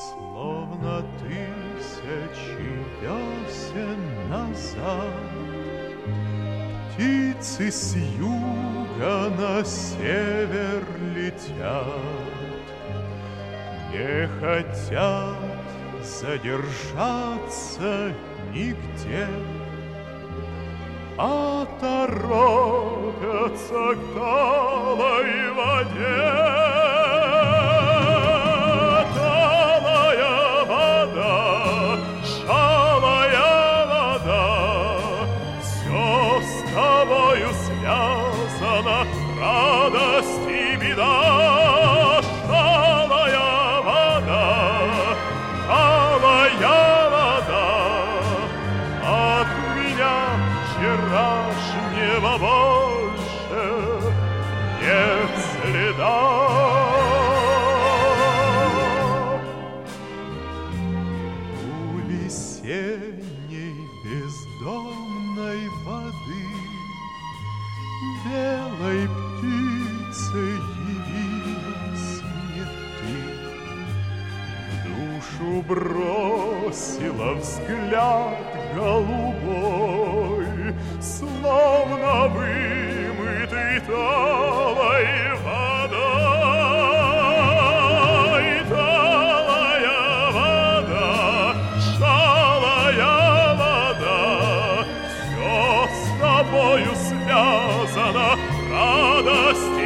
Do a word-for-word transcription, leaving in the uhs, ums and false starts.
Словно тысячи весен назад птицы с юга на север летят, не хотят задержаться нигде, а торопятся к талой воде. Талая вода, шалая вода, все с тобою связано, радость и беда. Талая вода, талая вода, от меня вчерашнего больше нет следа. У весенней бездомной воды белой птицей явилась мне ты. В душу бросила взгляд голубой, словно вымытый талой водой. Талая вода, шалая вода, все с тобою связано, радость